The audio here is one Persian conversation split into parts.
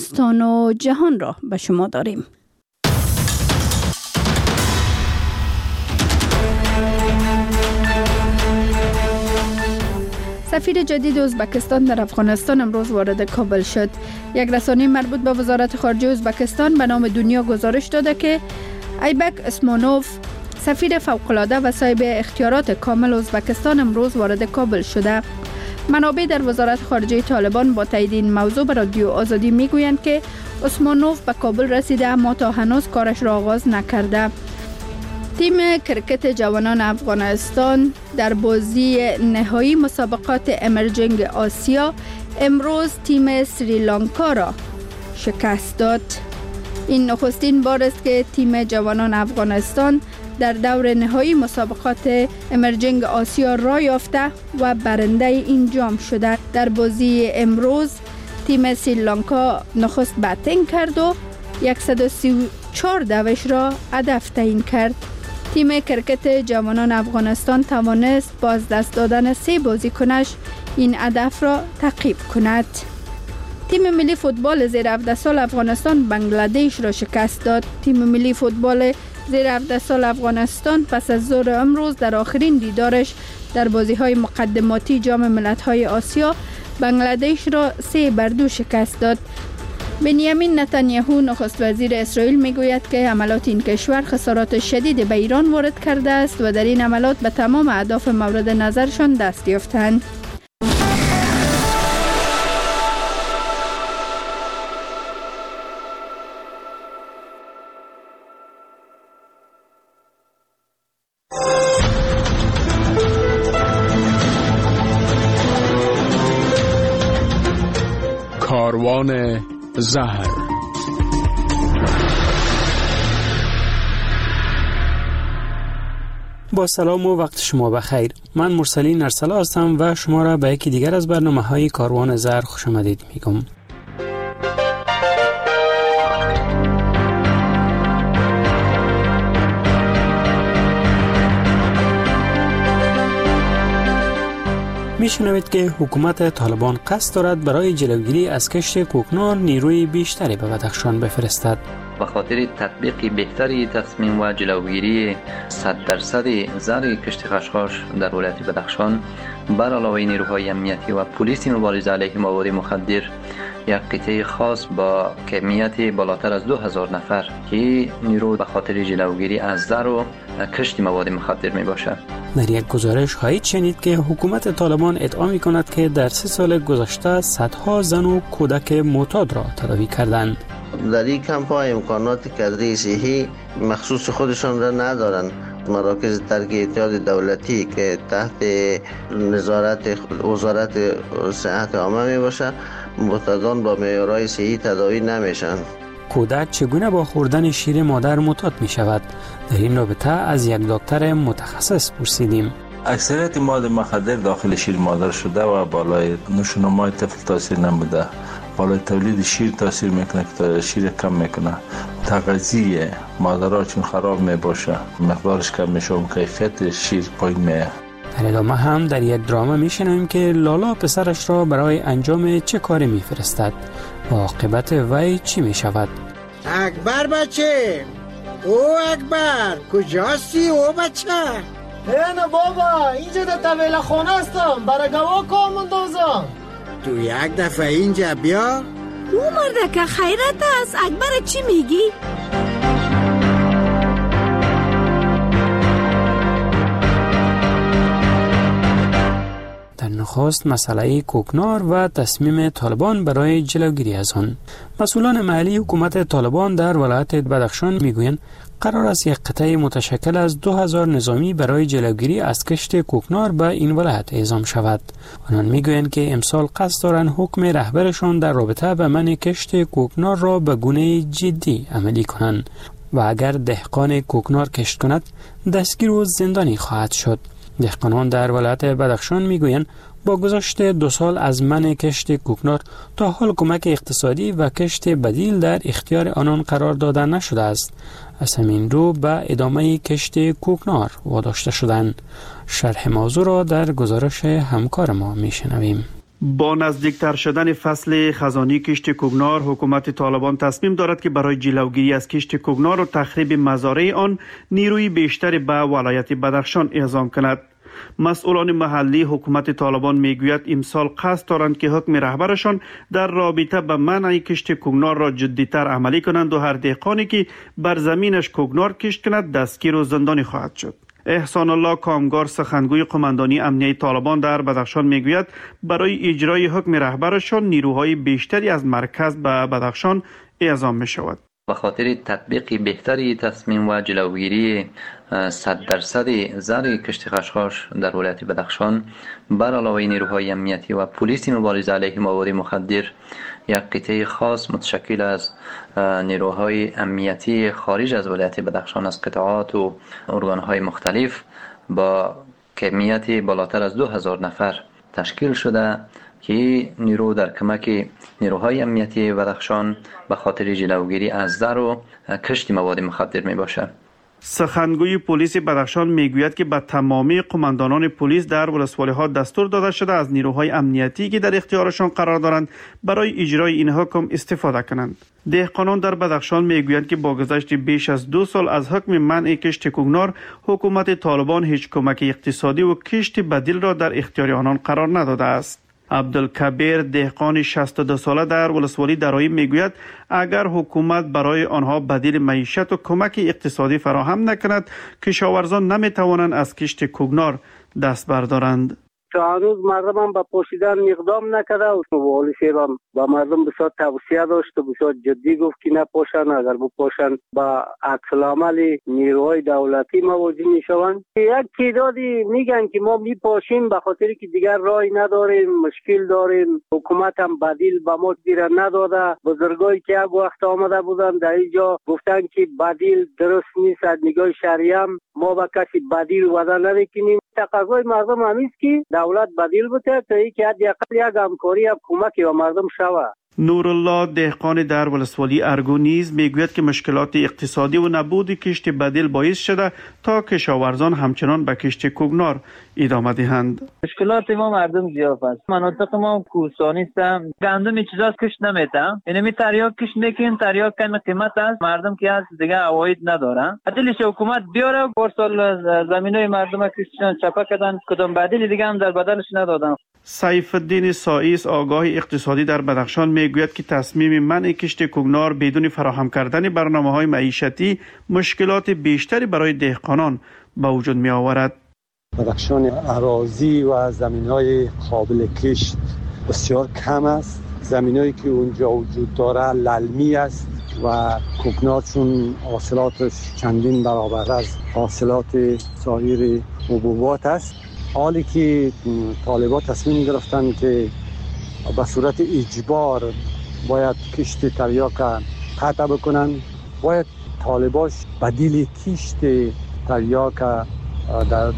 افغانستان و جهان را به شما داریم. سفیر جدید ازبکستان در افغانستان امروز وارد کابل شد. یک رسانه مربوط به وزارت خارجه ازبکستان به نام دنیا گزارش داده که ایبک اسمانوف، سفیر فوق‌العاده و صاحب اختیارات کامل ازبکستان، امروز وارد کابل شده. منابع در وزارت خارجه طالبان با تایید این موضوع به رادیو آزادی میگویند که اسمانوف به کابل رسیده اما تا هنوز کارش را آغاز نکرده. تیم کرکت جوانان افغانستان در بازی نهایی مسابقات امرجنگ آسیا امروز تیم سریلانکا را شکست داد. این نخستین بار است که تیم جوانان افغانستان در دور نهایی مسابقات امرجنگ آسیا راه یافته و برنده این جام شده. در بازی امروز تیم سریلانکا نخست باتینگ کرد و 134 دوش را هدف تعیین کرد. تیم کرکت جوانان افغانستان توانست با از دست دادن 3 بازیکنش این هدف را تعقیب کند. تیم ملی فوتبال زیر 17 سال افغانستان بنگلادش را شکست داد. تیم ملی فوتبال زیر 17 سال افغانستان پس از ظهر امروز در آخرین دیدارش در بازی‌های مقدماتی جام ملت‌های آسیا بنگلادش را 3-2 شکست داد. بنیامین نتانیاهو نخست وزیر اسرائیل میگوید که حملات این کشور خسارات شدید به ایران وارد کرده است و در این حملات به تمام اهداف مورد نظرشان دست یافتند. کاروان زهر. با سلام و وقت شما بخیر. من مرسلین ارسلا هستم و شما را به یکی دیگر از برنامه‌های کاروان زهر خوش آمدید میگم. میشنوید که حکومت طالبان قصد دارد برای جلوگیری از کشت کوکنار نیروی بیشتری به بدخشان بفرستد. به خاطر تطبیق بهتری تصمیم و جلوگیری 100% زر کشت خشخاش در ولایت بدخشان، بر علاوه نیروهای امنیتی و پلیس مبارزه علیه مواد مخدر، یک قطعه خاص با کمیت بالاتر از 2000 نفر که نیرو به خاطر جلوگیری از زر و کشت مواد مخدر می باشد. در یک گزارش خواهید شنید که حکومت طالبان ادعا می کند که در 3 سال گذشته صدها زن و کودک معتاد را تداوی کردند. در این کمپ‌ها امکانات کادری صحی مخصوص خودشان را ندارند. مراکز ترک اعتیاد دولتی که تحت نظارت وزارت صحت عامه می باشد، معتادان با معیارهای صحی تداوی نمیشن. کودک چگونه با خوردن شیر مادر معتاد می شود؟ در این رابطه از یک دکتر متخصص پرسیدیم. اکثریت مواد مخدر داخل شیر مادر شده و بالای نوشونمای طفل تاثیر نموده. بالای تولید شیر تاثیر میکنه که شیر کم میکنه. تغذیه مادرها چون خراب میباشه، مقدارش کم میشه و کیفیت شیر پایین میاد. در ادامه هم در یک دراما میشنویم که لالا پسرش را برای انجام چه کاری میفرستد و عاقبت وی چی میشود. اکبر بچه، او اکبر کجاستی او بچه؟ نه بابا، اینجا در طویل خانه هستم، برای گواه کام اندازم. تو یک دفعه اینجا بیا. او مرده که خیرت است، اکبر چی میگی؟ نخست مسئله کوکنار و تصمیم طالبان برای جلوگیری از آن. مسئولان محلی حکومت طالبان در ولایت بدخشان میگویند قرار است یک قطعه متشکل از 2000 نظامی برای جلوگیری از کشت کوکنار به این ولایت اعزام شود. آنان میگویند که امسال قصد دارند حکم رهبرشان در رابطه به منع کشت کوکنار را به گونه جدی عملی کنند و اگر دهقان کوکنار کشت کند دستگیر و زندانی خواهد شد. دهقانان در ولایت بدخشان میگویند با گذشت 2 سال از منع کشت کوکنار تا حال کمک اقتصادی و کشت بدیل در اختیار آنان قرار داده نشده است. از همین رو به ادامه کشت کوکنار واداشته شدند. شرح موضوع را در گزارش همکار ما میشنویم. با نزدیکتر شدن فصل خزانی کشت کوکنار، حکومت طالبان تصمیم دارد که برای جلوگیری از کشت کوکنار و تخریب مزارع آن نیروی بیشتری به ولایت بدخشان اعزام کند. مسئولان محلی حکومت طالبان میگوید امسال قصد دارند که حکم رهبرشان در رابطه به منع کشت کوکنار را جدیتر عملی کنند و هر دهقانی که بر زمینش کوکنار کشت کند دستگیر و زندانی خواهد شد. احسان الله کامگار سخنگوی قماندانی امنیه طالبان در بدخشان میگوید برای اجرای حکم رهبرشان نیروهای بیشتری از مرکز به بدخشان اعزام می شود. به خاطر تطبیق بهتری تصمیم و جلوگیری 100% زر کشت خشخاش در ولایت بدخشان، بر علاوه نیروهای امنیتی و پلیس مبارزه علیه مواد مخدر، یک قطعه خاص متشکل از نیروهای امنیتی خارج از ولایت بدخشان از قطعات و ارگانهای مختلف با کمیت بالاتر از 2000 نفر تشکیل شده که نیرو در کمک نیروهای امنیتی بدخشان به خاطر جلوگیری از زر و کشت مواد مخدر می باشد. سخنگوی پلیس بدخشان میگوید که به تمامی قماندانان پلیس در ولسوالی‌ها دستور داده شده از نیروهای امنیتی که در اختیارشان قرار دارند برای اجرای این حکم استفاده کنند. دهقانان در بدخشان میگویند که با گذشت بیش از 2 سال از حکم منع کشت کوکنار، حکومت طالبان هیچ کمک اقتصادی و کشت بدیل را در اختیار آنان قرار نداده است. عبدالکبیر دهقان 62 ساله در ولسوالی درایی میگوید اگر حکومت برای آنها بدیل معیشت و کمک اقتصادی فراهم نکند، کشاورزان نمیتوانند از کشت کوکنار دست بردارند. هنوز مردم هم به پوشیدن اقدام نکرده و والی شیران با مردم بسیار توصیه داشت و بسیار جدی گفت که نپوشن، اگر بپوشن با عکس العمل نیروهای دولتی مواجه میشوند. یک تعدادی میگن که ما میپوشیم به خاطر که دیگر راهی نداریم، مشکل داریم، حکومت هم بدیل به ما دیره نداده. بزرگایی که یک وقت آمده بودن در اینجا گفتن که بدیل درست نیست، از نگاه شریعه ما با کسی بدیل وعده نمیکنیم. تقاضای مردم همیست که دولت بدیل بده تا اینکه حداقل یک همکاری یا کمکی به مردم شود. نورالله دهقان در ولسوالی ارگو نیز میگوید که مشکلات اقتصادی و نبود کشت بدیل باعث شده تا کشاورزان همچنان به کشت کوکنار ادامه دهند. مشکلات ما مردم زیاد است. مناطق ما کوهستانی است. گندم چیزاست کشت نمیتم. یعنی می تریاک کشت میکنن، تریاک کم قیمت است. مردم که از دیگه عواید ندارن. عدلش حکومت بیاره پارسال زمینای مردم کشتن چپا کردن، کدام بدیل دیگه هم در بدلش ندادن. سیف الدین سائیس آگاه اقتصادی در بدخشان میگوید که تصمیم منع کشت کوکنار بدون فراهم کردن برنامه‌های معیشتی مشکلات بیشتری برای دهقانان به وجود می آورد. بدخشان اراضی و زمین‌های قابل کشت بسیار کم است. زمینایی که اونجا وجود داره للمی است و کوکنار چون حاصلاتش چندین برابر از حاصلات سایر حبوبات است. حالی که طالبان تصمیم گرفتن که به صورت اجبار باید کشت تریاک قطع بکنن، باید طالباش بدیل کشت تریاک در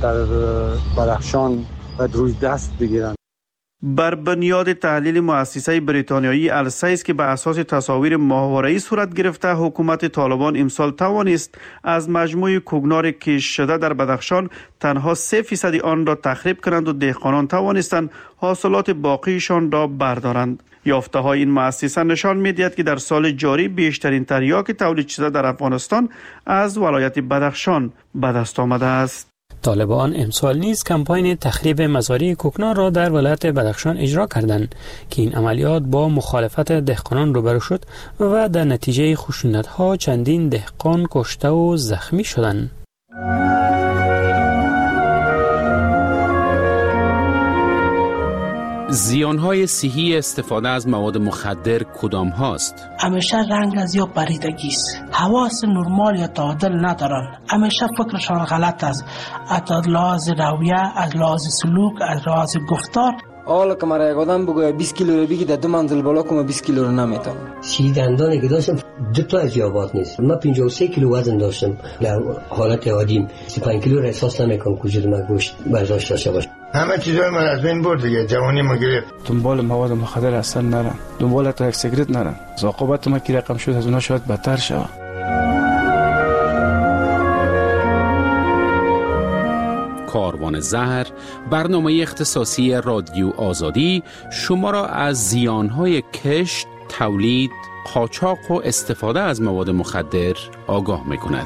بدخشان روی دست بگیرن. بر بنیاد تحلیل مؤسسه بریتانیایی السیس که به اساس تصاویر ماهواره‌ای صورت گرفته، حکومت طالبان امسال توانست از مجموع کوکنار کشت شده در بدخشان تنها 3% آن را تخریب کنند و دهقانان توانستند حاصلات باقیشان را بردارند. یافته‌های این مؤسسه نشان می‌دهد که در سال جاری بیشترین تریاک تولید شده در افغانستان از ولایت بدخشان به دست آمده است. طالبان امسال نیز کمپاین تخریب مزارع کوکنار را در ولایت بدخشان اجرا کردند که این عملیات با مخالفت دهقانان روبرو شد و در نتیجه خشونت‌ها چندین دهقان کشته و زخمی شدند. زیانهای صحی استفاده از مواد مخدر کدام هاست؟ همیشه رنگ از یا پریدگی است. حواس نرمال یا تعادل ندارن. همیشه فکرشان غلط است. از لحاظ رویه، از لحاظ سلوک، از لحاظ گفتار. حالا که مرا یک آدم بگوید 20 کیلو رو بگی در 2 منزل بالا کنم 20 کیلو رو نمیتونم. سی دندانی که داشتم 2 تا از یابات نیست. من 53 کیلو وزن داشتم. در حالت عادی 35 کیلو را احساس نمیکنم که وجود من گوشت برداشت داشته باشه. همه چیزای من از بین برد دیگه، جوانی ما گرفت. دنبال مواد مخدر اصلا نرم، دنبال تا یک سیگرت نرم. عاقبت ما کی رقم شد از اونها شاید بدتر شود. کاروان زهر، برنامه اختصاصی رادیو آزادی شما را از زیانهای کشت، تولید، قاچاق و استفاده از مواد مخدر آگاه می‌کند.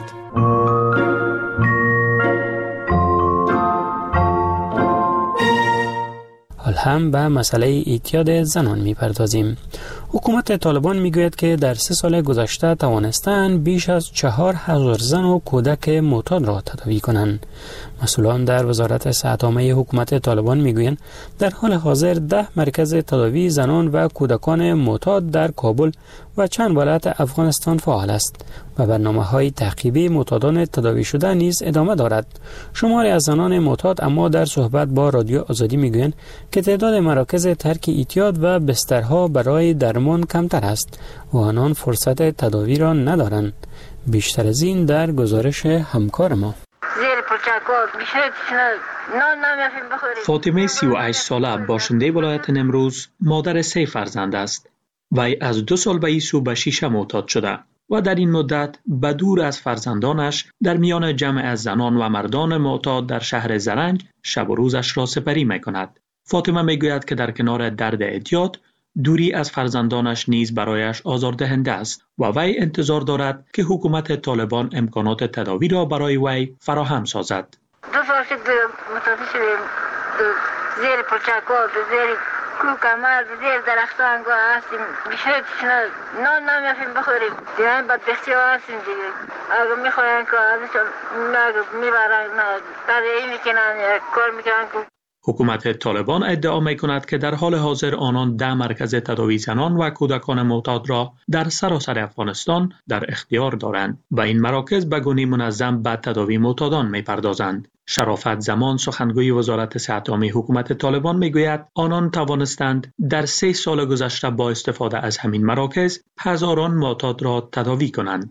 حال هم به مسئله اعتیاد زنان می‌پردازیم. حکومت طالبان میگوید که در 3 سال گذشته توانستند بیش از 4000 زن و کودک معتاد را تداوی کنند. مسئولان در وزارت صحت عامه حکومت طالبان میگویند در حال حاضر 10 مرکز تداوی زنان و کودکان معتاد در کابل و چند ولایت افغانستان فعال است و برنامه‌های تعقیبی معتادان تداوی شده نیز ادامه دارد. شماری از زنان معتاد اما در صحبت با رادیو آزادی میگویند که تعداد مراکز ترک اعتیاد و بسترها برای درمان کمتر است و آنان فرصت تداوی را ندارند. بیشتر از این در گزارش همکار ما. فاطمه 38 ساله باشنده ولایت نمروز مادر 3 فرزند است. وی از 2 سال به این سو به شیشه معتاد شده و در این مدت به دور از فرزندانش در میان جمع از زنان و مردان معتاد در شهر زرنج شب و روزش را سپری می کند. فاطمه می گوید که در کنار درد اعتیاد دوری از فرزندانش نیز برایش آزاردهنده است و وی انتظار دارد که حکومت طالبان امکانات تداوی را برای وی فراهم سازد. 2 سال شد متوفی شدیم، زیر پلچک‌ها، زیر کوکمر، زیر درختان گاه هستیم، بیشتر نان نمیافیم بخوریم، دیگه این بدبختی ها هستیم دیگه. اگر میخواین که ازشون میبرن، تداوی میکنن، کار میکنن. حکومت طالبان ادعا می‌کند که در حال حاضر آنان 10 مرکز تداوی زنان و کودکان معتاد را در سراسر افغانستان در اختیار دارند و این مراکز به گونه منظم به تداوی معتادان می‌پردازند. شرافت زمان سخنگوی وزارت صحت عامه حکومت طالبان می‌گوید آنان توانستند در 3 سال گذشته با استفاده از همین مراکز هزاران معتاد را تداوی کنند.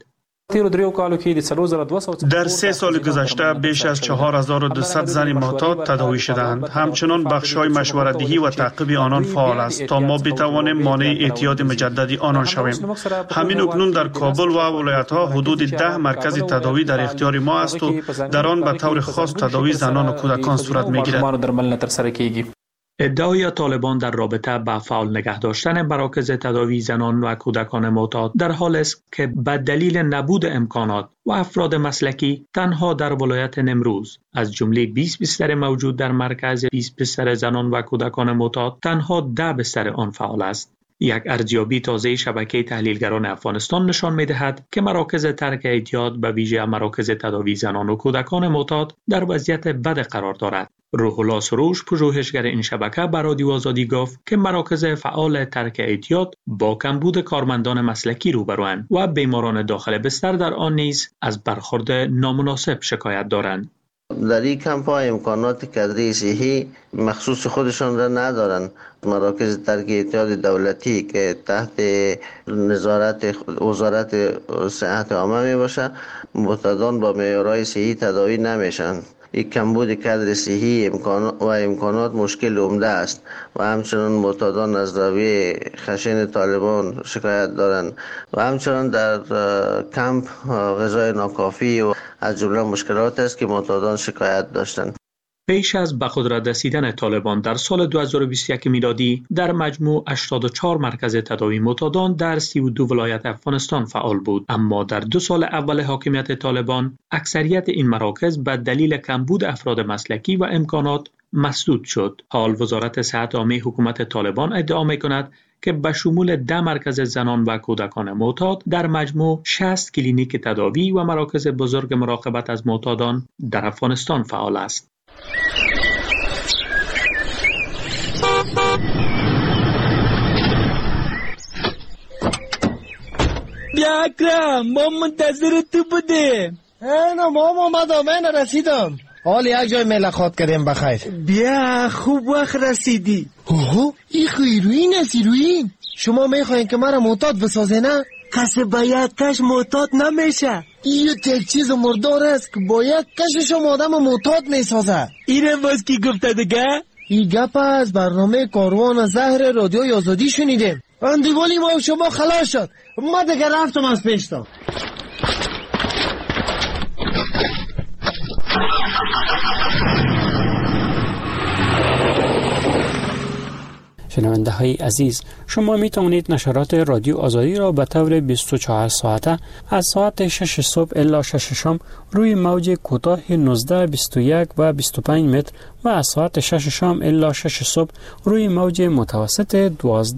در 3 سال گذشته بیش از 4200 زن معتاد تداوی شدند. همچنان بخش‌های مشورت‌دهی و تعقیب آنان فعال است تا ما بتوانیم مانع اعتیاد مجددی آنان شویم. همین اکنون در کابل و ولایت‌ها حدود 10 مرکز تداوی در اختیار ما است و در آن به طور خاص تداوی زنان و کودکان صورت می‌گیرد. ادعای طالبان در رابطه با فعال نگه داشتن مراکز تداوی زنان و کودکان معتاد در حال است که به دلیل نبود امکانات و افراد مسلکی تنها در ولایت نمروز از جمله 20 بستر موجود در مرکز 20 بستر زنان و کودکان معتاد تنها 10 بستر آن فعال است. یک ارزیابی تازه شبکه تحلیلگران افغانستان نشان می‌دهد که مراکز ترک اعتیاد به ویژه مراکز تداوی زنان و کودکان معتاد در وضعیت بد قرار دارد. روح الله سروش پژوهشگر این شبکه به رادیو آزادی گفت که مراکز فعال ترک اعتیاد با کمبود کارمندان مسلکی روبروند و بیماران داخل بستر در آن نیز از برخورد نامناسب شکایت دارند. در این کمپ ها امکانات کادری صحی مخصوص خودشان را ندارند. مراکز ترک اعتیاد دولتی که تحت نظارت وزارت صحت عامه می باشه معتادان با معیارهای صحی تداوی نمیشن. این کمبود کادر صحی و امکانات مشکل عمده است و همچنان معتادان از رویه خشن طالبان شکایت دارند و همچنان در کمپ غذای ناکافی و از جمله مشکلات است که معتادان شکایت داشتند. پیش از به قدرت رسیدن طالبان در سال 2021 میلادی در مجموع 84 مرکز تداوی معتادان در 32 ولایت افغانستان فعال بود، اما در 2 سال اول حاکمیت طالبان اکثریت این مراکز به دلیل کمبود افراد مسلکی و امکانات مسدود شد. حال وزارت صحت عامه حکومت طالبان ادعا می‌کند که به شمول 10 مرکز زنان و کودکان معتاد در مجموع 60 کلینیک تداوی و مراکز بزرگ مراقبت از معتادان در افغانستان فعال است. بیا اکرم، ما منتظر تو بودیم. نه ماما من رسیدم. حال یک جای ملاقات کردیم بخیر. بیا خوب وقت رسیدی. اوه این هیروئین است. هیروئین شما میخواین که مرا معتاد بسازه نه؟ کسی با یک کش معتاد نمیشه. این یک چیز مردار است که با یک کشش آدم معتاد میسازه. اینم باز کی گفته دیگه؟ این گپ از برنامه کاروان زهر رادیوی آزادی شنیدیم. اندیوالی ما شما خلاص شد. ما دیگه رفتم از پیشتا. شنونده های عزیز، شما می توانید نشرات رادیو آزادی را به طور 24 ساعته از ساعت 6 صبح الی 6 شام روی موج کوتاه 19، 21 و 25 متر و از ساعت 6 شام الی 6 صبح روی موج متوسط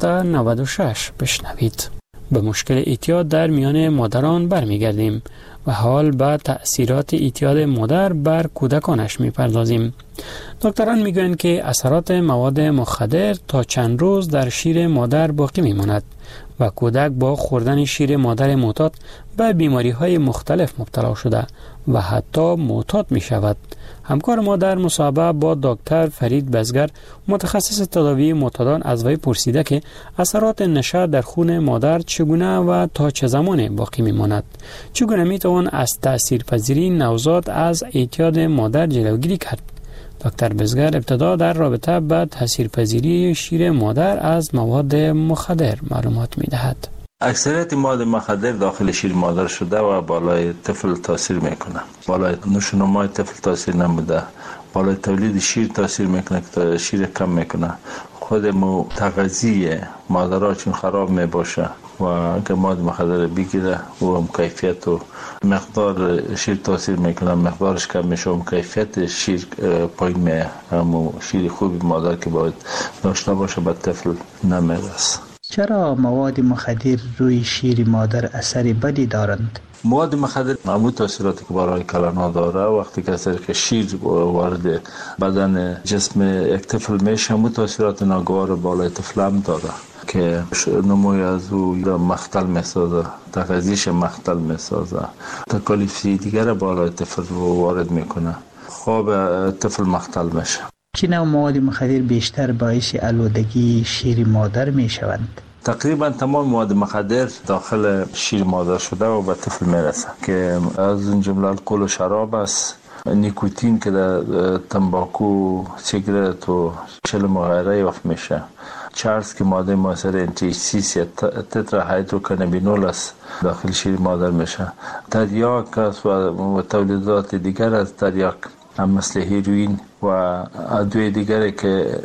1296 بشنوید. به مشکل اعتیاد در میان مادران برمیگردیم و حال به تأثیرات اعتیاد مادر بر کودکانش میپردازیم. دکتران میگویند که اثرات مواد مخدر تا چند روز در شیر مادر باقی میماند و کودک با خوردن شیر مادر معتاد به بیماری های مختلف مبتلا شده و حتی معتاد می شود. همکار ما در مصاحبه با دکتر فرید بزگر متخصص تداوی معتادان از وی پرسیده که اثرات نشه در خون مادر چگونه و تا چه زمان باقی می ماند. چگونه می توان از تاثیرپذیری نوزاد از اعتیاد مادر جلوگیری کرد. دکتر بزگر ابتدا در رابطه با تاثیرپذیری شیر مادر از مواد مخدر معلومات می دهد. اکثریت مواد مخدر داخل شیر مادر شده و بالای طفل تاثیر میکنه. بالای نشونمای طفل تاثیر نموده. بالای تولید شیر تاثیر میکنه که شیر کم میکنه. خود تغذیه مادرها چون خراب میباشه و اگر مواد مخدر بگیره و کیفیت و مقدار شیر تاثیر میکنه، مقدارش کم میشه و کیفیت شیر پایین میه. همون شیر خوبی مادر که باید داشته باشه به طفل نمیرسه. چرا مواد مخدر روی شیر مادر اثری بدی دارند؟ مواد مخدر معمول تاثیراتی که برای کلانا داره وقتی که اثر که شیر وارد بدن جسم یک طفل میشه، همون تاثیرات ناگوار بالای طفل هم داره که نموی از او مختل میسازه، تغذیش مختل میسازه، تکالیف دیگر بالای طفل وارد میکنه، خواب طفل مختل میشه. چه نوع مواد مخدر بیشتر باعث آلودگی شیر مادر می شوند؟ تقریبا تمام مواد مخدر داخل شیر مادر شده و به طفل میرسه که از اون جمله الکل و شراب است، نیکوتین که در تنباکو، سیگرت و چلم و غیره وقت میشه، چرس که ماده مؤثر انتی-6 یا تترا هیدروکانابینول است داخل شیر مادر میشه، تریاک است و تولیدات دیگر از تریاک هم مثل هیروین و ادویه دیگری که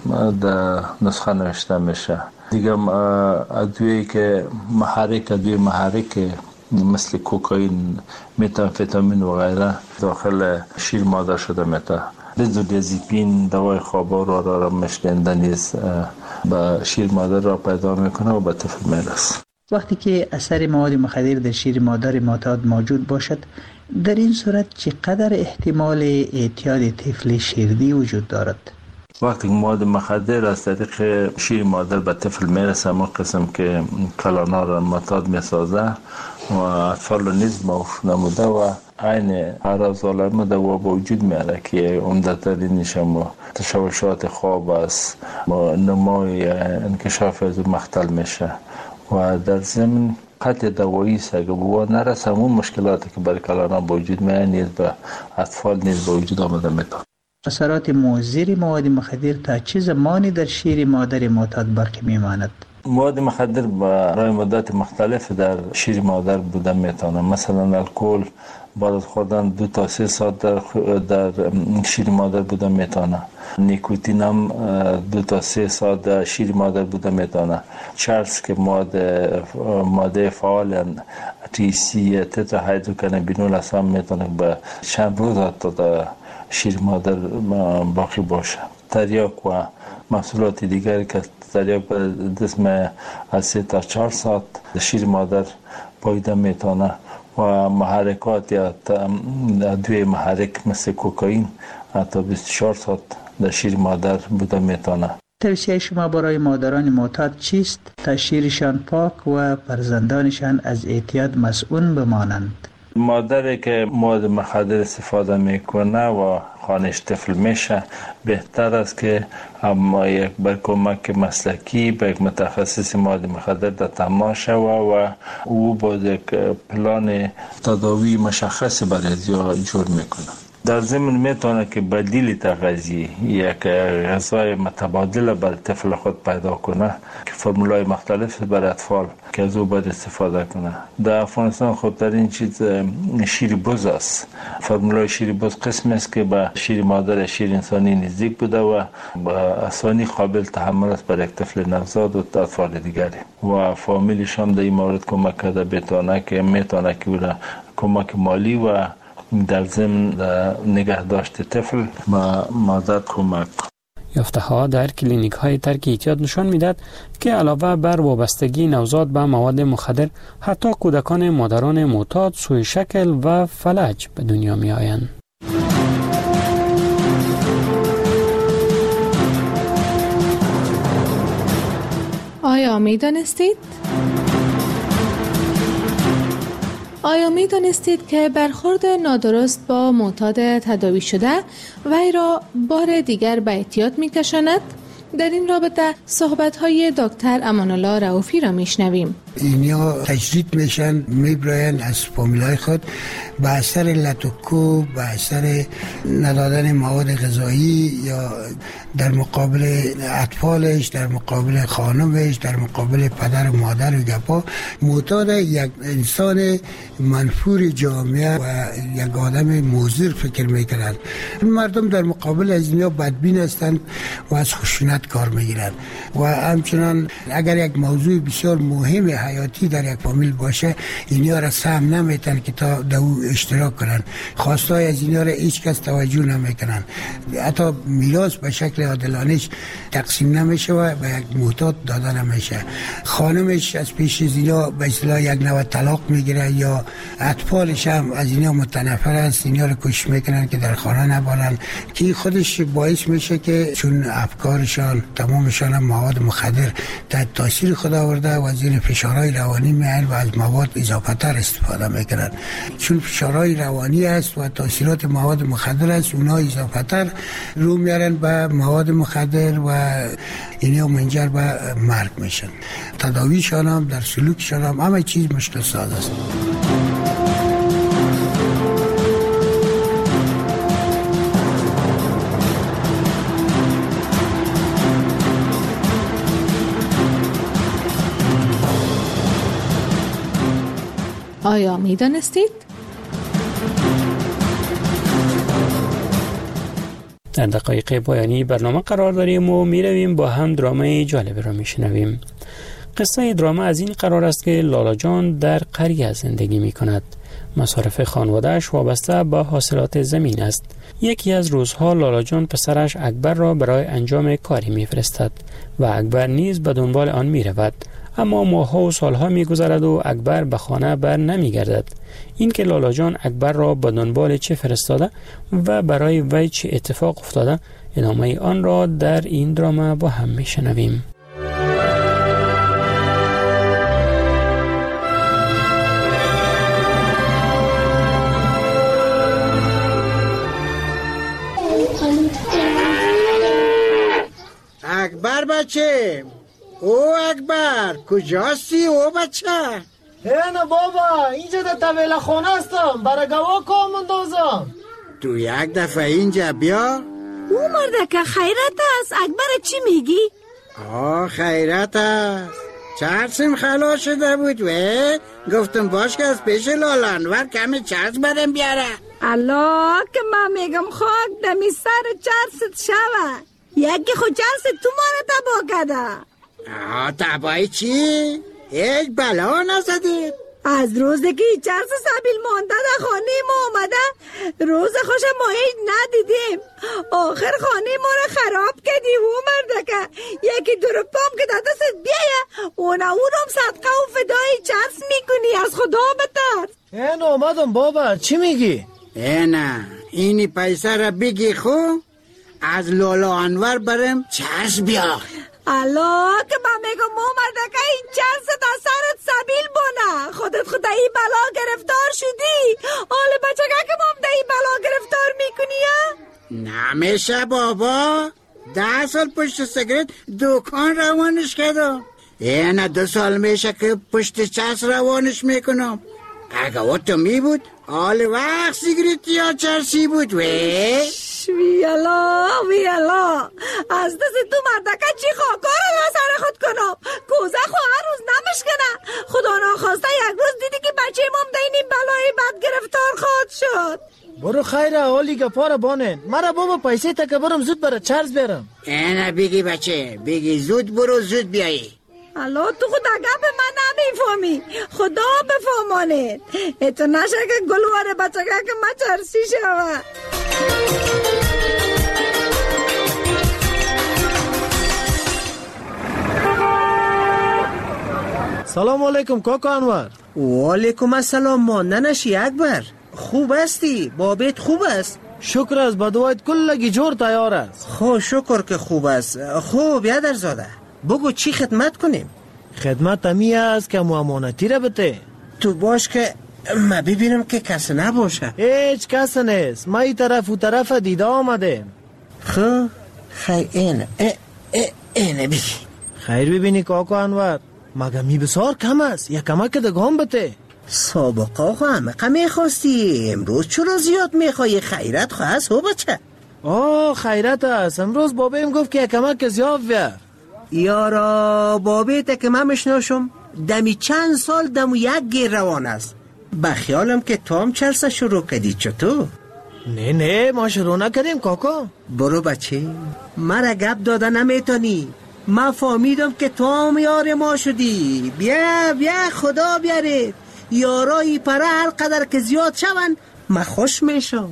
در نسخه نوشته میشه. دیگه ادویه که ادویه محرک مثل کوکائین، متامفتامین و غیره داخل شیر مادر شده میته. بنزودیازپین دوای خواب و آرامش دهنده نیز به شیر مادر را پیدا میکنه و به طفل میرسه. وقتی که اثر مواد مخدر در شیر مادر معتاد موجود باشد، در این صورت چقدر احتمال اعتیاد طفل شیردی وجود دارد؟ وقتی مواد مخدر از طریق شیر مادر به طفل میرسه، ما قسم که کلانا را معتاد میسازه و اطفال را نیز موف نموده و عین اعراض علامه و وجود میاره که عمدترینش هم تشوشات خواب است، نمای انکشاف از مختل میشه و در ضمن قطع دوایی است. اگه بوا نرسه همون مشکلاتی که برای کلانا وجود میاره نیز به اطفال نیز به وجود آمده میتونه. اثرات مضر مواد مخدر تا چه زمانی در شیر مادر معتاد باقی میماند؟ مواد مخدر برای مدت مختلف در شیر مادر بودن میتونه. مثلا الکل بعد از خوردن 2 تا 3 ساعت در شیر مادر بودن میتونه. نیکوتین هم 2 تا 3 ساعت در شیر مادر بودن میتونه. چرس که ماده فعال THC تترا هیدروکانابینول است هم میتونه به چند روز حتی در شیر مادر باقی باشه. تریاک و محصولات دیگری که تریاک به جسم از 3 تا 4 ساعت در شیر مادر پاییده میتونه و محرکات یا ادویه محرک مثل کوکائین حتی 24 ساعت در شیر مادر بوده میتونه. توصیه شما برای مادران معتاد چیست تا شیرشان پاک و فرزندانشان از اعتیاد مسئول بمانند؟ مادری که مواد مخدر استفاده میکنه و خانش طفل میشه، بهتر است که اما یک بر کمک مسلکی به یک متخصص مواد مخدر در تماس شود و او با یک پلان تداوی مشخص برای جور میکنه. در ضمن میتونه که بدیل تغذیه یک غذای متبادل برای طفل خود پیدا کنه که فرمولای مختلف برای اطفال که از او باید استفاده کنه. در افغانستان خودترین چیز شیر بز است. فرمولای شیر بز قسم است که به شیر مادر شیر انسانی نزدیک بوده و به آسانی قابل تحمل است برای یک طفل نوزاد و اطفال دیگری و فامیلش هم در این مورد کمک کرده بتونه که میتونه که کمک مالی و در ضمن نگهداشت طفل و مادر کمک. یافته ها در کلینیک های ترک اعتیاد نشان میدهد که علاوه بر وابستگی نوزاد به مواد مخدر، حتی کودکان مادران معتاد سوء شکل و فلج به دنیا می آیند. آیا می دانستید که برخورد نادرست با معتاد تداوی شده وی را بار دیگر به اعتیاد می‌کشاند؟ در این رابطه صحبت‌های دکتر امان الله رؤوفی را میشنویم. اینیا تجدید میشن، میبراین از فامیلای خود به اثر لطوکو، به اثر ندادن مواد غذایی یا در مقابل اطفالش، در مقابل خانمش، در مقابل پدر و مادر و گپا، معتاد یک انسان منفور جامعه و یک آدم مضر فکر میکنند. مردم در مقابل از اینیا بدبین هستند و از خشونت کار میگیرند و همچنان اگر یک موضوع بسیار مهم حیاتی در یک فامیل باشه، اینیا را سهم نمیتن که تا دو اشتراک کنن. خواستای از اینیا را هیچ کس توجه نمیکنن. حتی میراث به شکل عادلانش تقسیم نمیشه و به یک معتاد داده نمیشه. خانمش از پیش از اینا به اصطلاح یک نوع طلاق میگیره یا اطفالش هم از اینا متنفر است، اینا را کش میکنن که در خانه نبالن، که خودش باعث میشه که چون افکارشان تمامشان هم مواد مخدر تحت تاثیر خود آورده و زیر فشارهای روانی میان و از مواد اضافه تر استفاده میکنن. چون فشارهای روانی است و تاثیرات مواد مخدر است، اونا اضافه تر رو میارن به مواد مخدر و اینا منجر به مرگ میشن. تداویشان هم در سلوکشان هم همه چیز مشکل ساز است. آیا می دانستید؟ در دقایق پایانی برنامه قرار داریم و می رویم با هم درامای جالب را می شنویم. قصه دراما از این قرار است که لالا جان در قریه زندگی می کند. مصارف خانواده‌اش وابسته به حاصلات زمین است. یکی از روزها لالا جان پسرش اکبر را برای انجام کاری می فرستد و اکبر نیز به دنبال آن می رود. اما ماه‌ها و سالها می‌گذرد و اکبر به خانه بر نمی‌گردد. این که لالا جان اکبر را به دنبال چه فرستاده و برای وی چه اتفاق افتاده، ادامه آن را در این دراما با هم می‌شنویم. اکبر بچه، او اکبر کجاستی او بچه؟ نه بابا، اینجا در طویل خانه هستم، برای گواه کام اندازم. تو یک دفعه اینجا بیا. او مردکه خیرت است، اکبر چی میگی؟ خیرت است، چرسم خلاص شده بود و گفتم باش که از پیش لالا انور کمی چرس برم بیاره. الله که من میگم خاک دمی سر چرست شوه، یکی خود چرست تو ما را تبا کده. تبایی چی؟ هیچ بلا نزدید؟ از روزی که چرس سبیل مانده در خانه ما آمده، روز خوش ما هیچ ندیدیم. آخر خانه ما را خراب کردی و مردکه، یکی دروپام که در دست بیایه اونم صدقه و فدای چرس میکنی، از خدا بتر. این آمدم بابا، چی میگی؟ نه اینی پیسه را بگی خو، از لالا انور برم چرس بیار. الله که من میگم مردکه این چرس تا سرت سبیل بونه، خودت خود ای بلا گرفتار شدی، حال بچگه که مام ده ای بلا گرفتار میکنی یا؟ نمیشه بابا، 10 سال پشت سیگرت دکان روانش کردم. نه 2 سال میشه که پشت چرس روانش میکنم. اگه می بود آل وقت سیگریت یا چرسی بود ویالا از دست تو مردکه چی خاکار رو سر خود کنم. کوزه خو هر روز نمشکنه. خدا ناخواسته یک روز دیدی که بچه مام دینی بلای بد گرفتار خود شد. برو خیره حالی گپار بانه مرا بابا پیسه تا که برم زود برا چرز برم. نه بگی بچه بگی زود برو زود بیایی. الو تو خود گپ من نمیفهمی. خدا بفهمانه اتو نشه که گلوار بچه که من چرسی شود. سلام علیکم کاکا انور. و علیکم السلام ماندنشی اکبر. خوب هستی؟ بابت خوب است؟ شکر از بدوایت کلگی جور تیار است. خو شکر که خوب است. خوب بیادر زاده بگو چی خدمت کنیم؟ خدمت امی است که امانتی را بته. تو باش که ما ببینم که کس نباشه. هیچ کس نیست. ما ای طرف و طرف دیده آمده. خیر اینه بگی. خیر ببینی کاکا انور مگه می بسار کم است یا کمک دگام بته. سابقه آقا همه کمی خواستی امروز چرا زیاد میخوایی؟ خیرت خواست هو بچه. خیرت است. امروز بابیم گفت که کمک زیاد بیار. یارا بابیت که من مشناشم دمی چند سال دمو یک گیر روان است. بخیالم که تو هم چرسه شروع کردی. چطور؟ نه ما شروع نکردیم کاکا. برو بچه مرا گپ داده نمیتونی. من فهمیدم که تو هم یار ما شدی. بیا خدا بیاره. یارایی پره هر قدر که زیاد شون من خوش میشم.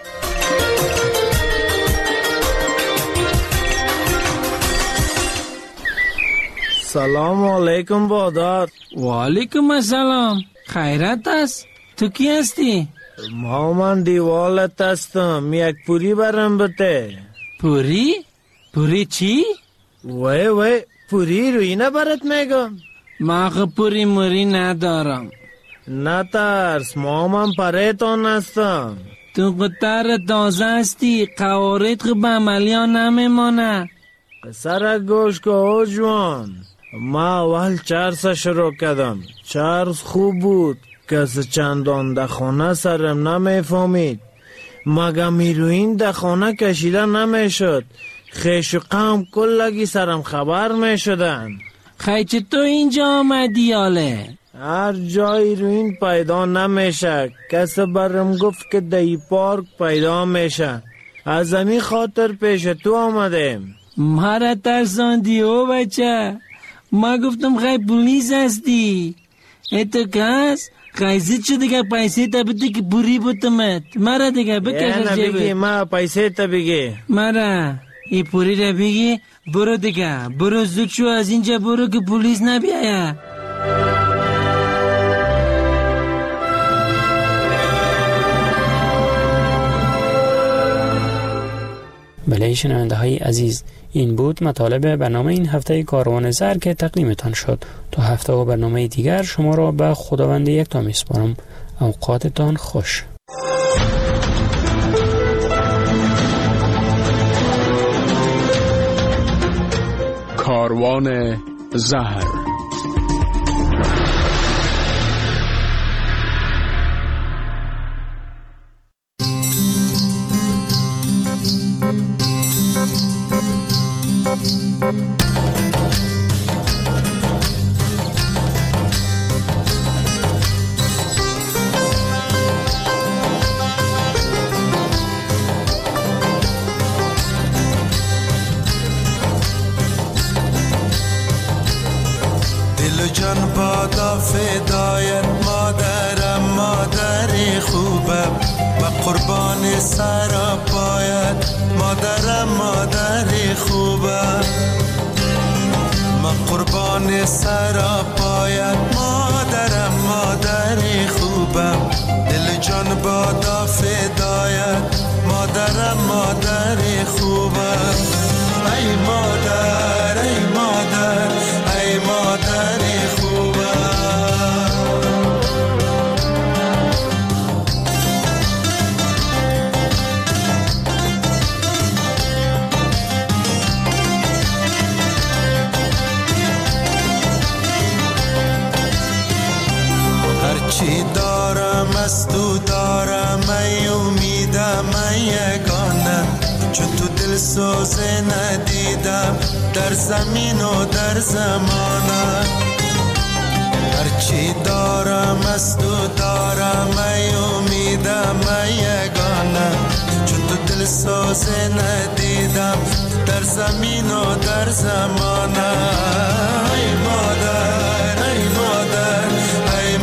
سلام علیکم بادار. و علیکم السلام. خیرت است؟ تو کی هستی؟ من دیوالت هستم. یک پوری برم بته. پوری؟ پوری چی؟ وی پوری روی نبرت میگم. ما پوری موری ندارم. نترس من پریتان هستم. تو قطر تازه هستی. قوارد به عملیا نمیمانه. سر گوش که او جوان ما اول چرس شروع کردم. چرس خوب بود. کس چندان دخانه سرم نمیفهمید. مگه میروین دخانه کشیده نمیشد. خیش و قم کلگی سرم خبر میشدن. خیچ تو اینجا آمدی آله؟ هر جای روین پیدا نمیشه. کس برم گفت که دی پارک پیدا میشه. از همین خاطر پیش تو آمدیم. مرا ترساندی او بچه. ما گفتم خیلی پولیس هستی. ایتو کس خیزید شده که پیسه تا بده که بوری بودمت. مرا دیگه بکشه جیبت. بگی ما پیسه تا بگی. مرا ای پوری را بگی برو دیگه. برو زود شو از اینجا برو که پولیس نبیایه. بله شنونده های عزیز این بود مطالب برنامه این هفته کاروان زر که تقدیمتان شد. تا هفته و برنامه دیگر شما را به خداوند یکتا میسپارم. اوقاتتان خوش. کاروان زهر. جان بادا فدایت مادرم مادری خوبم و قربان سرا پایت مادرم مادری خوبم ما قربان سرا پایت مادرم مادری خوبم دل جان بادا فدایت مادرم مادری خوبم ای مادر ای مادر ای مادری خوبم هرچی دار دارم از تو دارم ای امیدم ای یگانه چون تو دل سوزه ندیدم در زمین و در زمانه هرچی دارم از تو دارم ای امیدم ای یگانه چون تو دل سوزه ندیدم در زمین و در زمانه